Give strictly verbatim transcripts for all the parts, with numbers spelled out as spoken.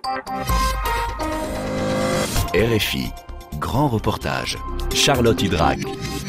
R F I, grand reportage. Charlotte Hydrac.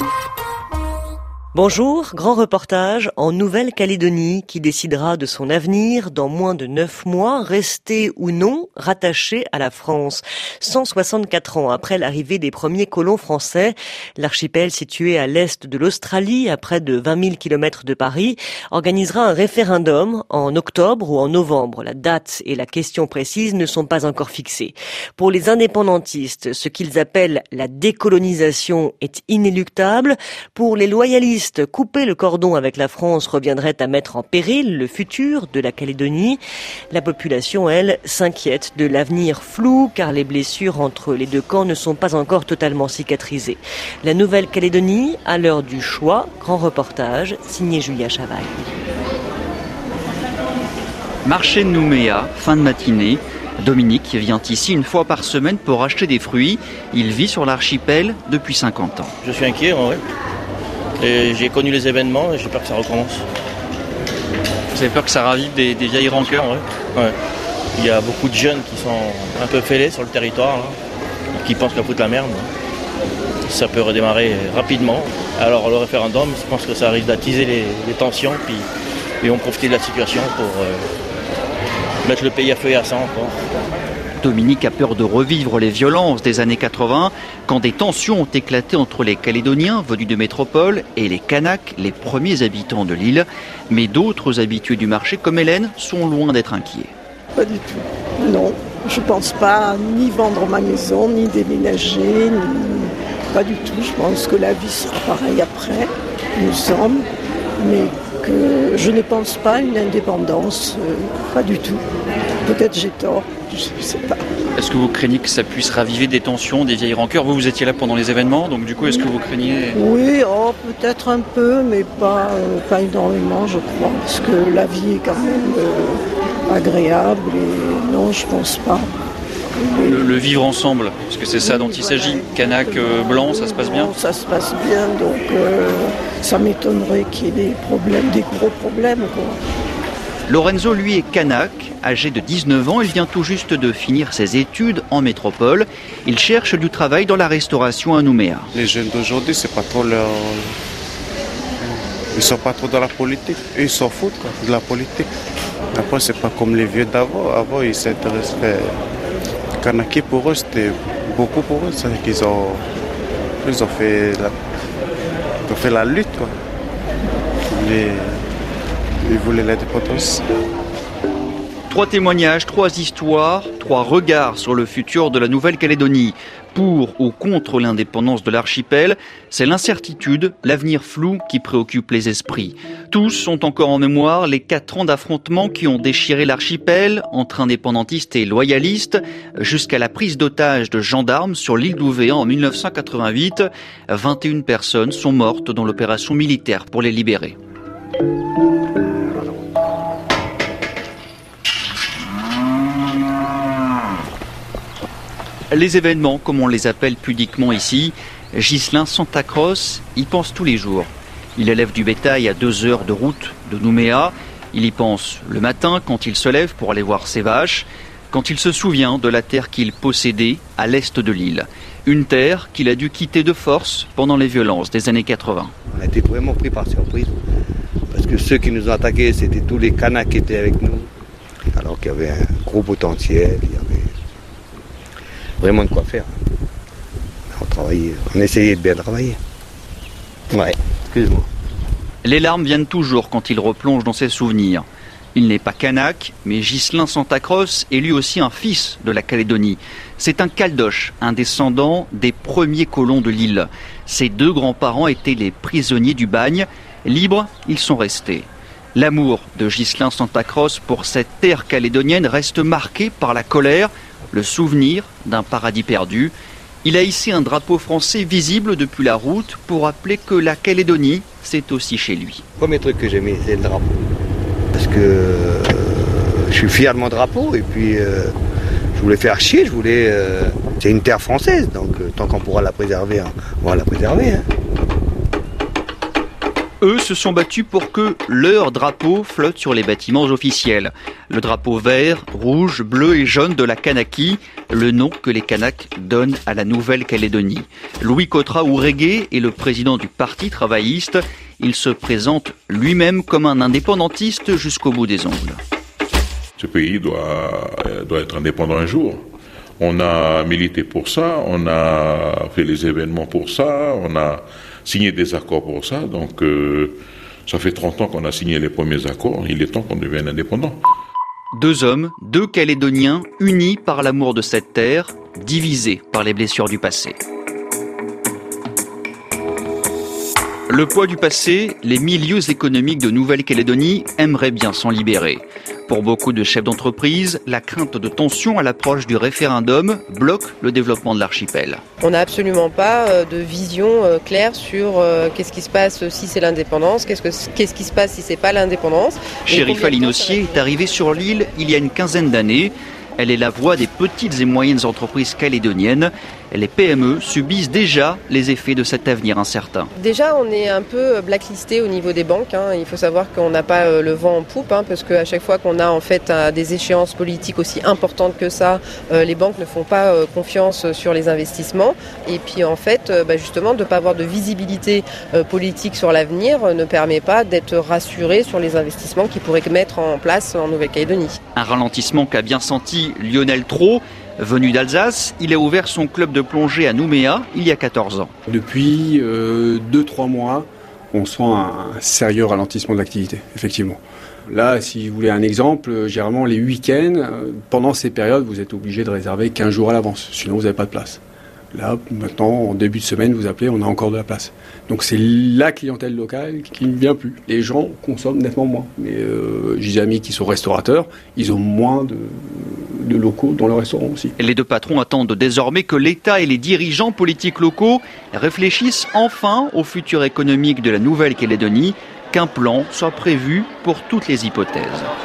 Bonjour, grand reportage en Nouvelle-Calédonie qui décidera de son avenir dans moins de neuf mois, rester ou non rattaché à la France. cent soixante-quatre ans après l'arrivée des premiers colons français, l'archipel situé à l'est de l'Australie, à près de vingt mille kilomètres de Paris, organisera un référendum en octobre ou en novembre. La date et la question précise ne sont pas encore fixées. Pour les indépendantistes, ce qu'ils appellent la décolonisation est inéluctable. Pour les loyalistes, couper le cordon avec la France reviendrait à mettre en péril le futur de la Calédonie. La population, elle, s'inquiète de l'avenir flou car les blessures entre les deux camps ne sont pas encore totalement cicatrisées. La Nouvelle-Calédonie, à l'heure du choix, grand reportage, signé Julia Chavaille. Marché de Nouméa, fin de matinée. Dominique vient ici une fois par semaine pour acheter des fruits. Il vit sur l'archipel depuis cinquante ans. Je suis inquiet, en vrai. Et j'ai connu les événements et j'ai peur que ça recommence. Vous avez peur que ça ravive des, des vieilles rancœurs? Ouais. Ouais. Il y a beaucoup de jeunes qui sont un peu fêlés sur le territoire, là, qui pensent qu'on fout la merde. Ça peut redémarrer rapidement. Alors le référendum, je pense que ça risque d'attiser les, les tensions, puis ils vont profiter de la situation pour euh, mettre le pays à feu et à sang encore. Dominique a peur de revivre les violences des années quatre-vingts, quand des tensions ont éclaté entre les Calédoniens venus de métropole et les Kanaks, les premiers habitants de l'île. Mais d'autres habitués du marché, comme Hélène, sont loin d'être inquiets. Pas du tout. Non, je pense pas ni vendre ma maison, ni déménager, ni... pas du tout. Je pense que la vie sera pareille après, il me semble, mais que je ne pense pas à une indépendance, euh, pas du tout. Peut-être j'ai tort, je ne sais pas. Est-ce que vous craignez que ça puisse raviver des tensions, des vieilles rancœurs? Vous, vous étiez là pendant les événements, donc du coup, est-ce que vous craignez... Oui, oh, peut-être un peu, mais pas, euh, pas énormément, je crois, parce que la vie est quand même euh, agréable, et non, je pense pas. Le, le vivre ensemble, parce que c'est ça dont il s'agit. Kanak euh, blanc, ça se passe bien? Ça se passe bien, donc euh, ça m'étonnerait qu'il y ait des problèmes, des gros problèmes, quoi. Lorenzo, lui, est kanak, âgé de dix-neuf ans. Il vient tout juste de finir ses études en métropole. Il cherche du travail dans la restauration à Nouméa. Les jeunes d'aujourd'hui, c'est pas trop leur... Ils sont pas trop dans la politique. Ils s'en foutent, quoi, de la politique. Après, c'est pas comme les vieux d'avant. Avant, ils s'intéressaient... Kanaki, pour eux, c'était beaucoup pour eux. C'est qu'ils ont... Ils ont fait la... Ils ont fait la lutte, quoi. Mais... Ils voulaient l'indépendance. Trois témoignages, trois histoires, trois regards sur le futur de la Nouvelle-Calédonie. Pour ou contre l'indépendance de l'archipel, c'est l'incertitude, l'avenir flou qui préoccupe les esprits. Tous ont encore en mémoire les quatre ans d'affrontements qui ont déchiré l'archipel entre indépendantistes et loyalistes, jusqu'à la prise d'otages de gendarmes sur l'île d'Ouvéan en mille neuf cent quatre-vingt-huit. vingt et une personnes sont mortes dans l'opération militaire pour les libérer. Les événements, comme on les appelle pudiquement ici, Ghislain Santacross y pense tous les jours. Il élève du bétail à deux heures de route de Nouméa. Il y pense le matin quand il se lève pour aller voir ses vaches, quand il se souvient de la terre qu'il possédait à l'est de l'île. Une terre qu'il a dû quitter de force pendant les violences des années quatre-vingts. On a été vraiment pris par surprise, parce que ceux qui nous ont attaqués, c'était tous les Kanaks qui étaient avec nous, alors qu'il y avait un gros potentiel, il y avait vraiment de quoi faire. On travaillait, on essayait de bien travailler. Ouais, excuse-moi. Les larmes viennent toujours quand il replonge dans ses souvenirs. Il n'est pas kanak, mais Ghislain Santacross est lui aussi un fils de la Calédonie. C'est un Caldoche, un descendant des premiers colons de l'île. Ses deux grands-parents étaient les prisonniers du bagne. Libres, ils sont restés. L'amour de Ghislain Santacross pour cette terre calédonienne reste marqué par la colère, le souvenir d'un paradis perdu. Il a hissé un drapeau français visible depuis la route pour rappeler que la Calédonie, c'est aussi chez lui. Le premier truc que j'ai mis, c'est le drapeau. Parce que euh, je suis fier de mon drapeau et puis euh, je voulais faire chier, je voulais... Euh, c'est une terre française, donc euh, tant qu'on pourra la préserver, hein, on va la préserver. Hein. Eux se sont battus pour que leur drapeau flotte sur les bâtiments officiels. Le drapeau vert, rouge, bleu et jaune de la Kanaki, le nom que les Kanaks donnent à la Nouvelle-Calédonie. Louis Kotra-Ourégué est le président du Parti travailliste. Il se présente lui-même comme un indépendantiste jusqu'au bout des ongles. Ce pays doit, doit être indépendant un jour. On a milité pour ça, on a fait les événements pour ça, on a signé des accords pour ça. Donc euh, ça fait trente ans qu'on a signé les premiers accords, il est temps qu'on devienne indépendant. Deux hommes, deux Calédoniens, unis par l'amour de cette terre, divisés par les blessures du passé. Le poids du passé, les milieux économiques de Nouvelle-Calédonie aimeraient bien s'en libérer. Pour beaucoup de chefs d'entreprise, la crainte de tension à l'approche du référendum bloque le développement de l'archipel. On n'a absolument pas de vision claire sur qu'est-ce qui se passe si c'est l'indépendance, qu'est-ce, que, qu'est-ce qui se passe si c'est pas l'indépendance. Chérifa Linossier est arrivée sur l'île il y a une quinzaine d'années. Elle est la voix des petites et moyennes entreprises calédoniennes. Les P M E subissent déjà les effets de cet avenir incertain. Déjà, on est un peu blacklisté au niveau des banques. Hein. Il faut savoir qu'on n'a pas le vent en poupe, hein, parce qu'à chaque fois qu'on a en fait des échéances politiques aussi importantes que ça, les banques ne font pas confiance sur les investissements. Et puis en fait, bah justement, de ne pas avoir de visibilité politique sur l'avenir ne permet pas d'être rassuré sur les investissements qu'ils pourraient mettre en place en Nouvelle-Calédonie. Un ralentissement qu'a bien senti Lionel Trot. Venu d'Alsace, il a ouvert son club de plongée à Nouméa il y a quatorze ans. Depuis euh, deux trois mois, on sent un sérieux ralentissement de l'activité, effectivement. Là, si vous voulez un exemple, généralement les week-ends, pendant ces périodes, vous êtes obligé de réserver quinze jours à l'avance, sinon vous n'avez pas de place. Là, maintenant, en début de semaine, vous appelez, on a encore de la place. Donc c'est la clientèle locale qui ne vient plus. Les gens consomment nettement moins. Mais euh, j'ai des amis qui sont restaurateurs, ils ont moins de, de locaux dans leur restaurant aussi. Les deux patrons attendent désormais que l'État et les dirigeants politiques locaux réfléchissent enfin au futur économique de la Nouvelle-Calédonie, qu'un plan soit prévu pour toutes les hypothèses.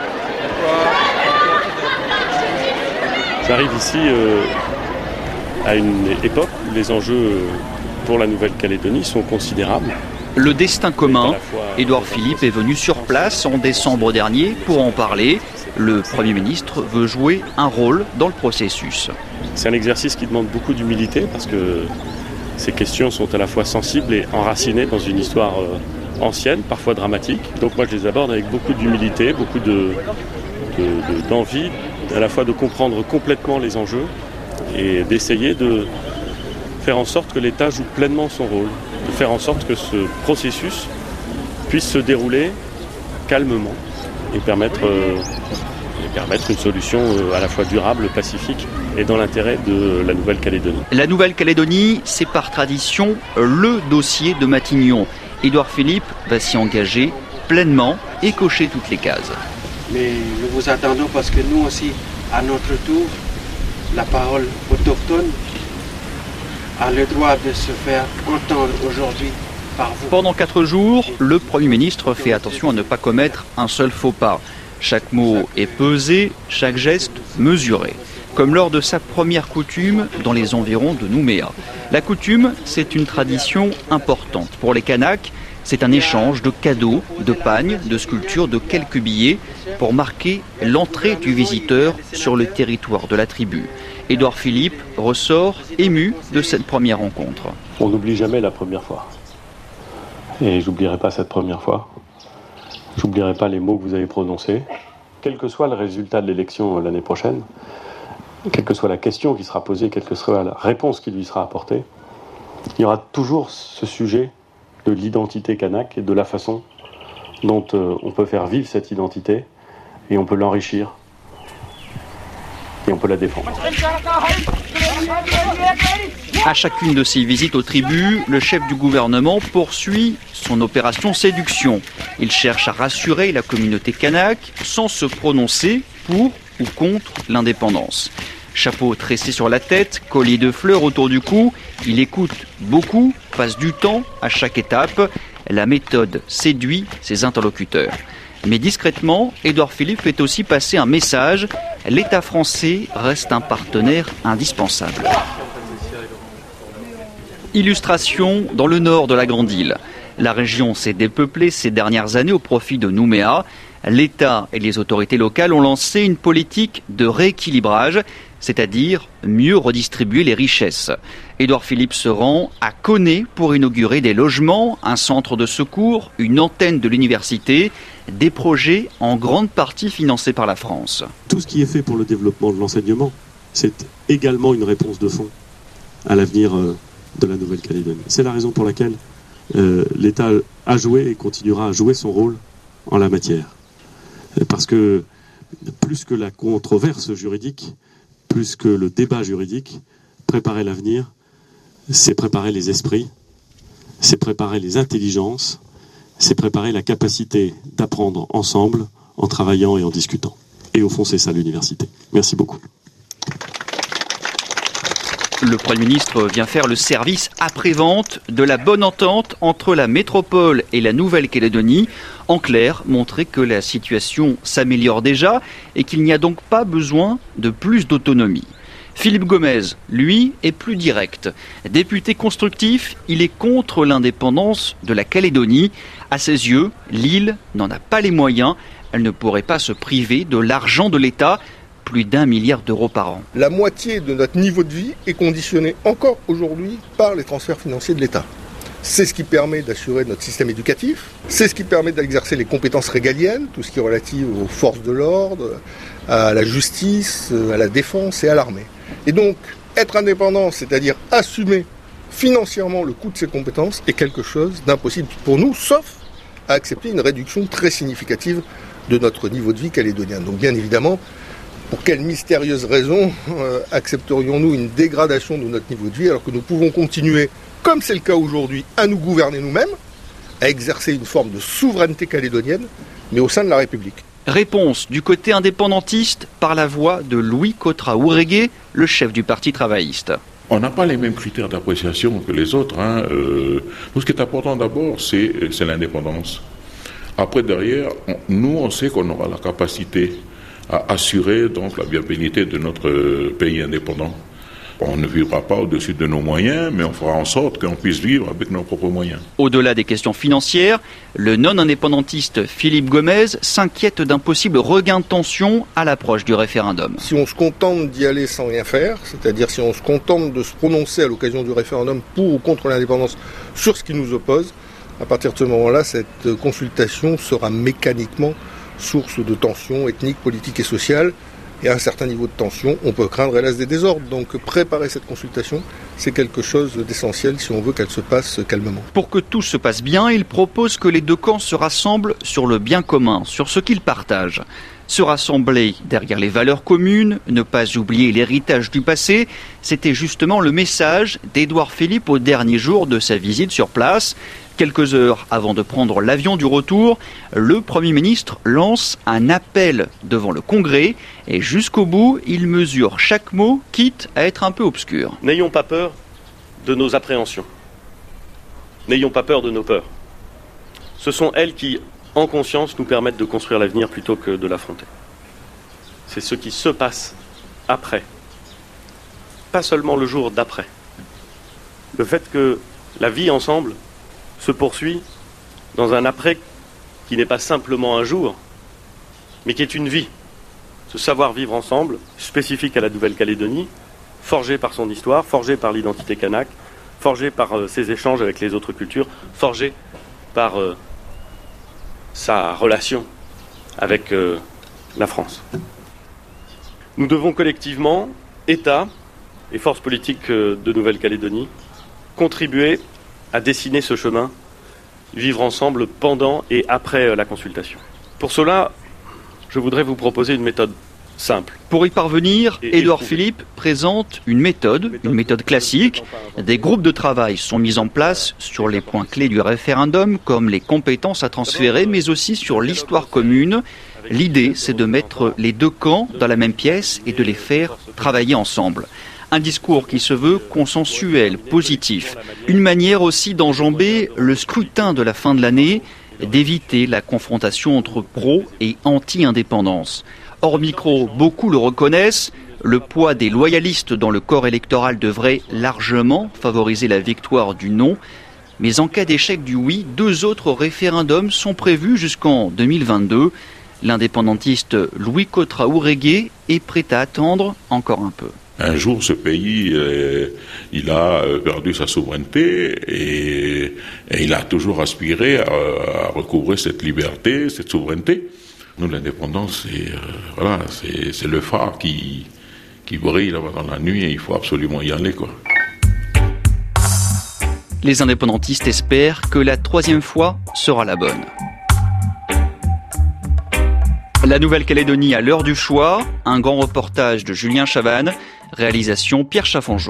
J'arrive ici euh, à une époque où les enjeux pour la Nouvelle-Calédonie sont considérables. Le destin commun, Édouard Philippe est venu sur place en décembre dernier pour en parler. Le Premier ministre veut jouer un rôle dans le processus. C'est un exercice qui demande beaucoup d'humilité parce que ces questions sont à la fois sensibles et enracinées dans une histoire ancienne, parfois dramatique. Donc moi je les aborde avec beaucoup d'humilité, beaucoup de, de, de, d'envie, à la fois de comprendre complètement les enjeux et d'essayer de faire en sorte que l'État joue pleinement son rôle, de faire en sorte que ce processus puisse se dérouler calmement et permettre, euh, et permettre une solution euh, à la fois durable, pacifique et dans l'intérêt de la Nouvelle-Calédonie. La Nouvelle-Calédonie, c'est par tradition le dossier de Matignon. Édouard Philippe va s'y engager pleinement et cocher toutes les cases. Mais nous vous attendons parce que nous aussi, à notre tour, la parole autochtone a le droit de se faire entendre aujourd'hui par vous. Pendant quatre jours, le Premier ministre fait attention à ne pas commettre un seul faux pas. Chaque mot est pesé, chaque geste mesuré. Comme lors de sa première coutume dans les environs de Nouméa. La coutume, c'est une tradition importante. Pour les Kanaks, c'est un échange de cadeaux, de pagnes, de sculptures, de quelques billets pour marquer l'entrée du visiteur sur le territoire de la tribu. Édouard Philippe ressort ému de cette première rencontre. On n'oublie jamais la première fois. Et j'oublierai pas cette première fois. J'oublierai pas les mots que vous avez prononcés. Quel que soit le résultat de l'élection l'année prochaine, quelle que soit la question qui sera posée, quelle que soit la réponse qui lui sera apportée, il y aura toujours ce sujet de l'identité kanak et de la façon dont euh, on peut faire vivre cette identité et on peut l'enrichir et on peut la défendre. À chacune de ses visites aux tribus, le chef du gouvernement poursuit son opération séduction. Il cherche à rassurer la communauté kanak sans se prononcer pour ou contre l'indépendance. Chapeau tressé sur la tête, collier de fleurs autour du cou, il écoute beaucoup, passe du temps à chaque étape. La méthode séduit ses interlocuteurs. Mais discrètement, Édouard Philippe fait aussi passer un message. L'État français reste un partenaire indispensable. Illustration dans le nord de la Grande Île. La région s'est dépeuplée ces dernières années au profit de Nouméa. L'État et les autorités locales ont lancé une politique de rééquilibrage, c'est-à-dire mieux redistribuer les richesses. Édouard Philippe se rend à Koné pour inaugurer des logements, un centre de secours, une antenne de l'université, des projets en grande partie financés par la France. Tout ce qui est fait pour le développement de l'enseignement, c'est également une réponse de fond à l'avenir de la Nouvelle-Calédonie. C'est la raison pour laquelle euh, l'État a joué et continuera à jouer son rôle en la matière. Parce que plus que la controverse juridique, plus que le débat juridique, préparer l'avenir, c'est préparer les esprits, c'est préparer les intelligences, c'est préparer la capacité d'apprendre ensemble, en travaillant et en discutant. Et au fond, c'est ça l'université. Merci beaucoup. Le Premier ministre vient faire le service après-vente de la bonne entente entre la métropole et la Nouvelle-Calédonie. En clair, montrer que la situation s'améliore déjà et qu'il n'y a donc pas besoin de plus d'autonomie. Philippe Gomez, lui, est plus direct. Député constructif, il est contre l'indépendance de la Calédonie. À ses yeux, l'île n'en a pas les moyens. Elle ne pourrait pas se priver de l'argent de l'État, plus d'un milliard d'euros par an. La moitié de notre niveau de vie est conditionnée encore aujourd'hui par les transferts financiers de l'État. C'est ce qui permet d'assurer notre système éducatif, c'est ce qui permet d'exercer les compétences régaliennes, tout ce qui est relatif aux forces de l'ordre, à la justice, à la défense et à l'armée. Et donc, être indépendant, c'est-à-dire assumer financièrement le coût de ces compétences, est quelque chose d'impossible pour nous, sauf à accepter une réduction très significative de notre niveau de vie calédonien. Donc bien évidemment, pour quelle mystérieuse raison euh, accepterions-nous une dégradation de notre niveau de vie alors que nous pouvons continuer, comme c'est le cas aujourd'hui, à nous gouverner nous-mêmes, à exercer une forme de souveraineté calédonienne, mais au sein de la République. Réponse du côté indépendantiste par la voix de Louis Cotra-Ourégué, le chef du Parti travailliste. On n'a pas les mêmes critères d'appréciation que les autres. Hein. Euh, ce qui est important d'abord, c'est, c'est l'indépendance. Après, derrière, on, nous, on sait qu'on aura la capacité à assurer donc la viabilité de notre pays indépendant. On ne vivra pas au-dessus de nos moyens, mais on fera en sorte qu'on puisse vivre avec nos propres moyens. Au-delà des questions financières, le non-indépendantiste Philippe Gomez s'inquiète d'un possible regain de tension à l'approche du référendum. Si on se contente d'y aller sans rien faire, c'est-à-dire si on se contente de se prononcer à l'occasion du référendum pour ou contre l'indépendance sur ce qui nous oppose, à partir de ce moment-là, cette consultation sera mécaniquement source de tensions ethniques, politiques et sociales. Et à un certain niveau de tension, on peut craindre hélas des désordres. Donc préparer cette consultation, c'est quelque chose d'essentiel si on veut qu'elle se passe calmement. Pour que tout se passe bien, il propose que les deux camps se rassemblent sur le bien commun, sur ce qu'ils partagent. Se rassembler derrière les valeurs communes, ne pas oublier l'héritage du passé, c'était justement le message d'Édouard Philippe au dernier jour de sa visite sur place. Quelques heures avant de prendre l'avion du retour, le Premier ministre lance un appel devant le Congrès et jusqu'au bout, il mesure chaque mot, quitte à être un peu obscur. N'ayons pas peur de nos appréhensions. N'ayons pas peur de nos peurs. Ce sont elles qui, en conscience, nous permettent de construire l'avenir plutôt que de l'affronter. C'est ce qui se passe après. Pas seulement le jour d'après. Le fait que la vie ensemble se poursuit dans un après qui n'est pas simplement un jour, mais qui est une vie. Ce savoir-vivre ensemble, spécifique à la Nouvelle-Calédonie, forgé par son histoire, forgé par l'identité kanak, forgé par euh, ses échanges avec les autres cultures, forgé par euh, sa relation avec euh, la France. Nous devons collectivement, État et forces politiques euh, de Nouvelle-Calédonie, contribuer à dessiner ce chemin, vivre ensemble pendant et après la consultation. Pour cela, je voudrais vous proposer une méthode simple. Pour y parvenir, Édouard Philippe présente une méthode, une méthode classique. Des groupes de travail sont mis en place sur les points clés du référendum, comme les compétences à transférer, mais aussi sur l'histoire commune. L'idée, c'est de mettre les deux camps dans la même pièce et de les faire travailler ensemble. Un discours qui se veut consensuel, positif. Une manière aussi d'enjamber le scrutin de la fin de l'année, d'éviter la confrontation entre pro et anti-indépendance. Hors micro, beaucoup le reconnaissent, le poids des loyalistes dans le corps électoral devrait largement favoriser la victoire du non. Mais en cas d'échec du oui, deux autres référendums sont prévus jusqu'en deux mille vingt-deux. L'indépendantiste Louis Kotra-Ourégué est prêt à attendre encore un peu. Un jour, ce pays, euh, il a perdu sa souveraineté et, et il a toujours aspiré à, à recouvrer cette liberté, cette souveraineté. Nous, l'indépendance, c'est, euh, voilà, c'est, c'est le phare qui, qui brille là-bas dans la nuit et il faut absolument y aller, quoi. Les indépendantistes espèrent que la troisième fois sera la bonne. La Nouvelle-Calédonie à l'heure du choix, un grand reportage de Julien Chavannes, réalisation Pierre Chaffanjon.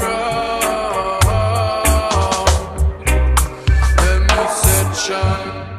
Shine.